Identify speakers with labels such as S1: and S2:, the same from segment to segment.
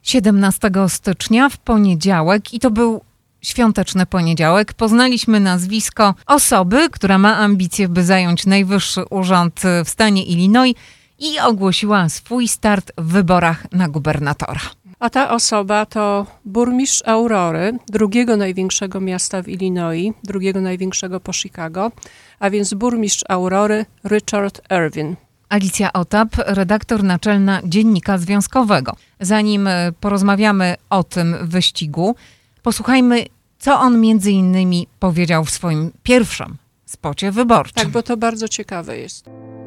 S1: 17 stycznia w poniedziałek i to był świąteczny poniedziałek. Poznaliśmy nazwisko osoby, która ma ambicje, by zająć najwyższy urząd w stanie Illinois i ogłosiła swój start w wyborach na gubernatora.
S2: A ta osoba to burmistrz Aurory, drugiego największego miasta w Illinois, drugiego największego po Chicago, a więc burmistrz Aurory Richard Irvin.
S1: Alicja Otap, redaktor naczelna Dziennika Związkowego. Zanim porozmawiamy o tym wyścigu, posłuchajmy, co on między innymi powiedział w swoim pierwszym spocie wyborczym.
S2: Tak, bo to bardzo ciekawe jest.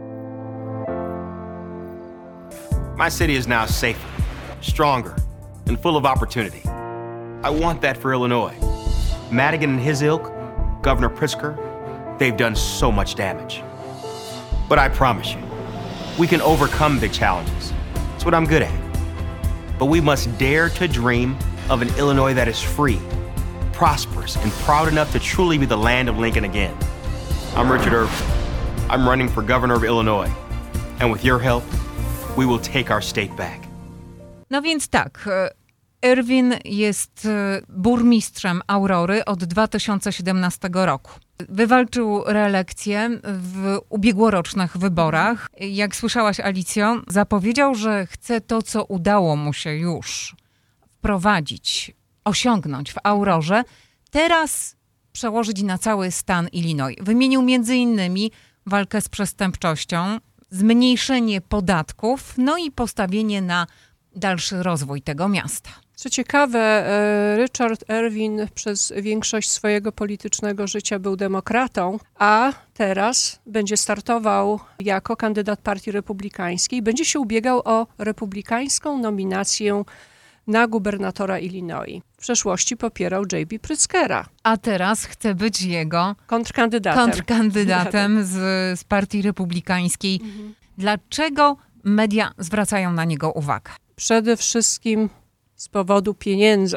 S3: My city is now safer, stronger, and full of opportunity. I want that for Illinois. Madigan and his ilk, Governor Pritzker, they've done so much damage. But I promise you, we can overcome big challenges. It's what I'm good at. But we must dare to dream of an Illinois that is free, prosperous, and proud enough to truly be the land of Lincoln again. I'm Richard Irvin. I'm running for governor of Illinois. And with your help, we will take our state back.
S1: No więc tak, Irvin jest burmistrzem Aurory od 2017 roku. Wywalczył reelekcję w ubiegłorocznych wyborach. Jak słyszałaś, Alicjo, zapowiedział, że chce to, co udało mu się już wprowadzić, osiągnąć w Aurorze, teraz przełożyć na cały stan Illinois. Wymienił m.in. walkę z przestępczością, zmniejszenie podatków, no i postawienie na dalszy rozwój tego miasta.
S2: Co ciekawe, Richard Irvin przez większość swojego politycznego życia był demokratą, a teraz będzie startował jako kandydat Partii Republikańskiej. Będzie się ubiegał o republikańską nominację na gubernatora Illinois. W przeszłości popierał J.B. Pritzkera.
S1: A teraz chce być jego
S2: kontrkandydatem
S1: z Partii Republikańskiej. Dlaczego media zwracają na niego uwagę?
S2: Przede wszystkim z powodu pieniędzy.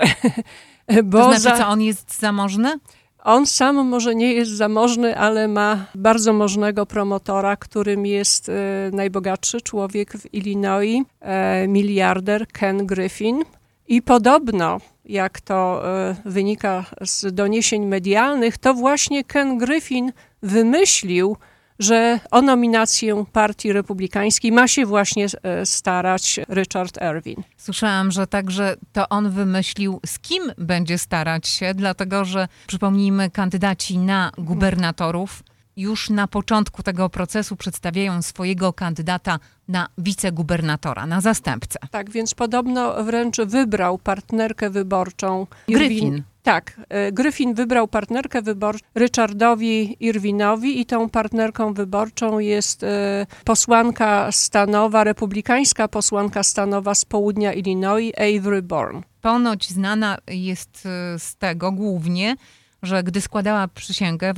S1: To znaczy, co on jest zamożny?
S2: On sam może nie jest zamożny, ale ma bardzo możnego promotora, którym jest najbogatszy człowiek w Illinois, miliarder Ken Griffin. I podobno, jak to wynika z doniesień medialnych, to właśnie Ken Griffin wymyślił, że o nominację Partii Republikańskiej ma się właśnie starać Richard Irvin.
S1: Słyszałam, że także to on wymyślił, z kim będzie starać się, dlatego że, przypomnijmy, kandydaci na gubernatorów już na początku tego procesu przedstawiają swojego kandydata na wicegubernatora, na zastępcę.
S2: Tak, więc podobno wręcz wybrał partnerkę wyborczą.
S1: Griffin.
S2: Tak, Griffin wybrał partnerkę wyborczą Richardowi Irvinowi i tą partnerką wyborczą jest posłanka stanowa, republikańska posłanka stanowa z południa Illinois, Avery Bourne.
S1: Ponoć znana jest z tego głównie, że gdy składała przysięgę w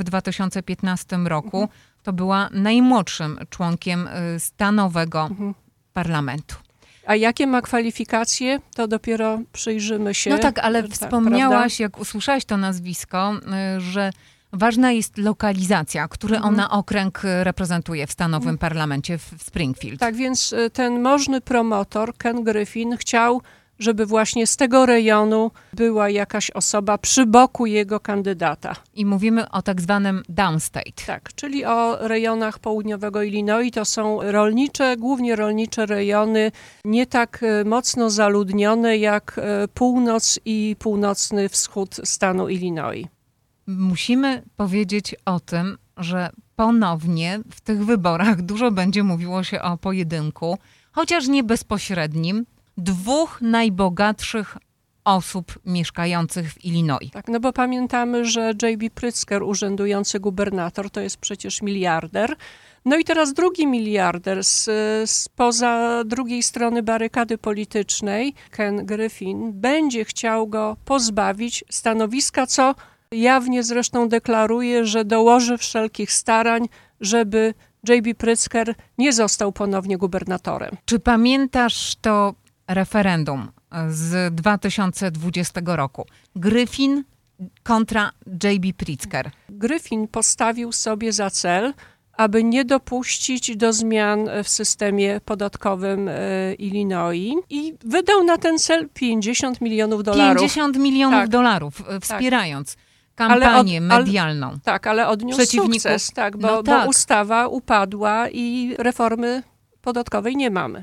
S1: 2015 roku, to była najmłodszym członkiem stanowego parlamentu.
S2: A jakie ma kwalifikacje, to dopiero przyjrzymy się.
S1: No tak, ale wspomniałaś,
S2: prawda?
S1: jak usłyszałaś to nazwisko, że ważna jest lokalizacja, który ona okręg reprezentuje w stanowym parlamencie w Springfield.
S2: Tak, więc ten możny promotor, Ken Griffin, chciał, żeby właśnie z tego rejonu była jakaś osoba przy boku jego kandydata.
S1: I mówimy o tak zwanym downstate.
S2: Tak, czyli o rejonach południowego Illinois. To są rolnicze, głównie rolnicze rejony, nie tak mocno zaludnione jak północ i północny wschód stanu Illinois. Musimy
S1: powiedzieć o tym, że ponownie w tych wyborach dużo będzie mówiło się o pojedynku, chociaż nie bezpośrednim, dwóch najbogatszych osób mieszkających w Illinois.
S2: Tak, no bo pamiętamy, że J.B. Pritzker, urzędujący gubernator, to jest przecież miliarder. No i teraz drugi miliarder spoza drugiej strony barykady politycznej, Ken Griffin, będzie chciał go pozbawić stanowiska, co jawnie zresztą deklaruje, że dołoży wszelkich starań, żeby J.B. Pritzker nie został ponownie gubernatorem.
S1: Czy pamiętasz to referendum z 2020 roku? Griffin kontra J.B. Pritzker.
S2: Griffin postawił sobie za cel, aby nie dopuścić do zmian w systemie podatkowym Illinois i wydał na ten cel $50 milionów.
S1: $50 milionów dolarów, wspierając kampanię medialną.
S2: Tak, ale odniósł sukces, bo ustawa upadła i reformy podatkowej nie mamy.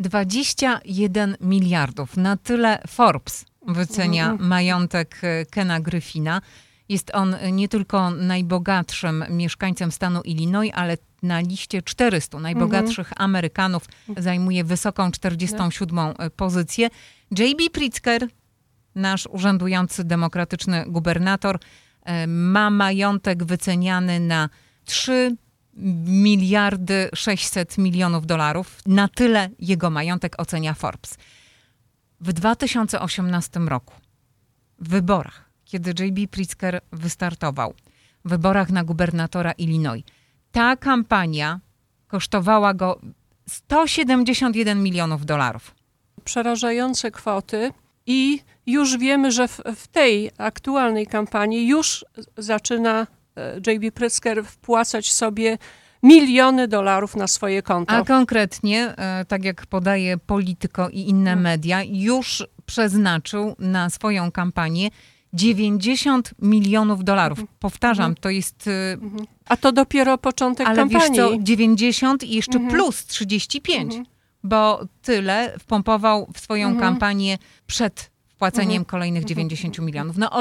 S1: 21 miliardów. Na tyle Forbes wycenia majątek Kena Griffina. Jest on nie tylko najbogatszym mieszkańcem stanu Illinois, ale na liście 400 najbogatszych Amerykanów zajmuje wysoką 47. pozycję. J.B. Pritzker, nasz urzędujący demokratyczny gubernator, ma majątek wyceniany na 3 miliardy 600 milionów dolarów. Na tyle jego majątek ocenia Forbes. W 2018 roku w wyborach, kiedy J.B. Pritzker wystartował, w wyborach na gubernatora Illinois, ta kampania kosztowała go $171 milionów.
S2: Przerażające kwoty i już wiemy, że w tej aktualnej kampanii już zaczyna J.B. Pritzker wpłacać sobie miliony dolarów na swoje konto.
S1: A konkretnie, tak jak podaje Politico i inne media, już przeznaczył na swoją kampanię $90 milionów. Powtarzam, to jest...
S2: A to dopiero początek kampanii.
S1: Ale wiesz co, 90 i jeszcze plus 35, bo tyle wpompował w swoją kampanię przed wpłaceniem kolejnych 90 milionów. No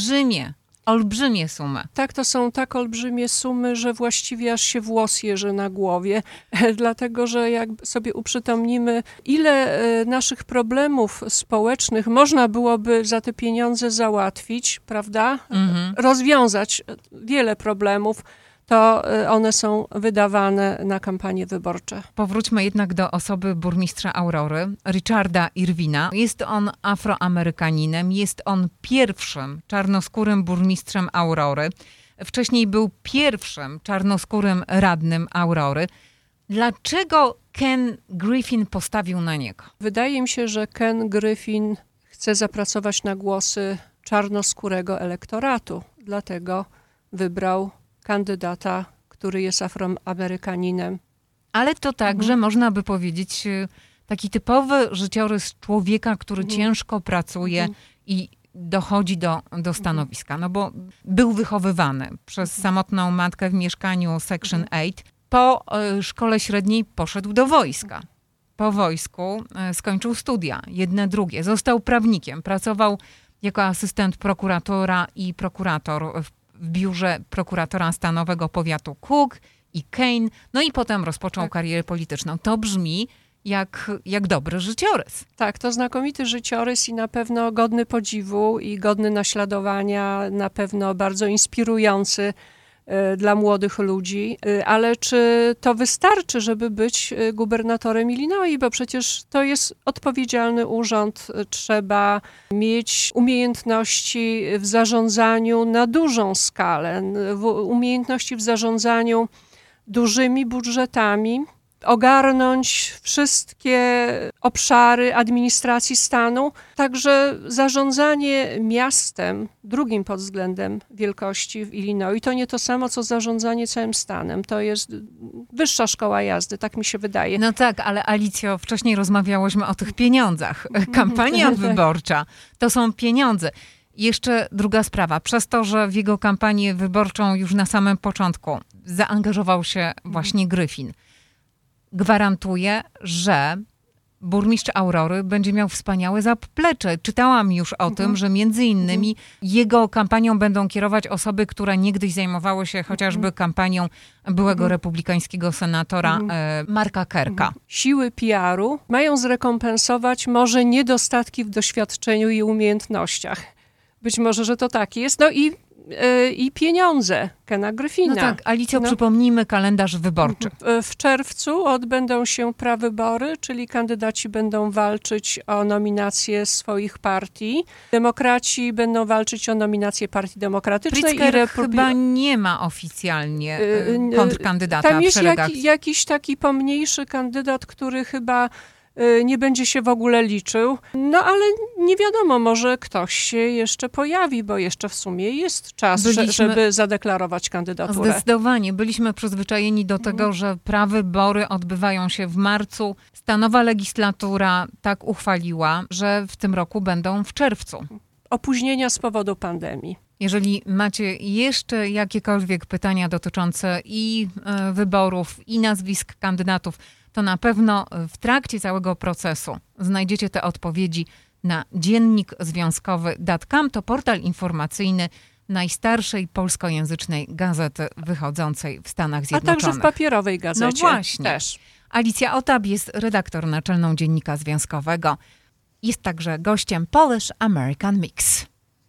S1: olbrzymie sumy.
S2: Tak, to są tak olbrzymie sumy, że właściwie aż się włos jeży na głowie. Dlatego, że jak sobie uprzytomnimy, ile naszych problemów społecznych można byłoby za te pieniądze załatwić, prawda? Rozwiązać wiele problemów, to one są wydawane na kampanie wyborcze.
S1: Powróćmy jednak do osoby burmistrza Aurory, Richarda Irwina. Jest on Afroamerykaninem, jest on pierwszym czarnoskórym burmistrzem Aurory. Wcześniej był pierwszym czarnoskórym radnym Aurory. Dlaczego Ken Griffin postawił na niego?
S2: Wydaje mi się, że Ken Griffin chce zapracować na głosy czarnoskórego elektoratu. Dlatego wybrał kandydata, który jest Afroamerykaninem.
S1: Ale to także można by powiedzieć taki typowy życiorys człowieka, który ciężko pracuje i dochodzi do stanowiska. No bo był wychowywany przez samotną matkę w mieszkaniu Section 8. Po szkole średniej poszedł do wojska. Po wojsku skończył studia, jedne, drugie. Został prawnikiem. Pracował jako asystent prokuratora i prokurator w biurze prokuratora stanowego powiatu Cook i Kane, no i potem rozpoczął karierę polityczną. To brzmi jak dobry życiorys.
S2: Tak, to znakomity życiorys i na pewno godny podziwu i godny naśladowania, na pewno bardzo inspirujący dla młodych ludzi. Ale czy to wystarczy, żeby być gubernatorem Illinois? Bo przecież to jest odpowiedzialny urząd. Trzeba mieć umiejętności w zarządzaniu na dużą skalę, umiejętności w zarządzaniu dużymi budżetami, ogarnąć wszystkie obszary administracji stanu. Także zarządzanie miastem, drugim pod względem wielkości w Illinois, to nie to samo, co zarządzanie całym stanem. To jest wyższa szkoła jazdy, tak mi się wydaje.
S1: No tak, ale Alicjo, wcześniej rozmawiałyśmy o tych pieniądzach. Kampania wyborcza to są pieniądze. Jeszcze druga sprawa. Przez to, że w jego kampanię wyborczą już na samym początku zaangażował się właśnie Griffin, gwarantuje, że burmistrz Aurory będzie miał wspaniałe zaplecze. Czytałam już o tym, że między innymi jego kampanią będą kierować osoby, które niegdyś zajmowały się chociażby kampanią byłego republikańskiego senatora Marka Kerka.
S2: Siły PR-u mają zrekompensować może niedostatki w doświadczeniu i umiejętnościach. Być może, że to tak jest. No i pieniądze Kena Griffina.
S1: No tak, Alicjo, przypomnijmy kalendarz wyborczy.
S2: W czerwcu odbędą się prawybory, czyli kandydaci będą walczyć o nominację swoich partii. Demokraci będą walczyć o nominację Partii Demokratycznej.
S1: Pritzker chyba nie ma oficjalnie kontrkandydata
S2: tam
S1: w szeregach.
S2: Tam jest jakiś taki pomniejszy kandydat, który chyba nie będzie się w ogóle liczył. No ale nie wiadomo, może ktoś się jeszcze pojawi, bo jeszcze w sumie jest czas, żeby zadeklarować kandydaturę.
S1: Zdecydowanie. Byliśmy przyzwyczajeni do tego, że prawybory odbywają się w marcu. Stanowa legislatura tak uchwaliła, że w tym roku będą w czerwcu.
S2: Opóźnienia z powodu pandemii.
S1: Jeżeli macie jeszcze jakiekolwiek pytania dotyczące i wyborów, i nazwisk kandydatów, to na pewno w trakcie całego procesu znajdziecie te odpowiedzi na dziennikzwiązkowy.com. To portal informacyjny najstarszej polskojęzycznej gazety wychodzącej w Stanach Zjednoczonych.
S2: A także w papierowej gazecie.
S1: No właśnie.
S2: Też.
S1: Alicja Otab jest redaktor naczelną Dziennika Związkowego. Jest także gościem Polish American Mix.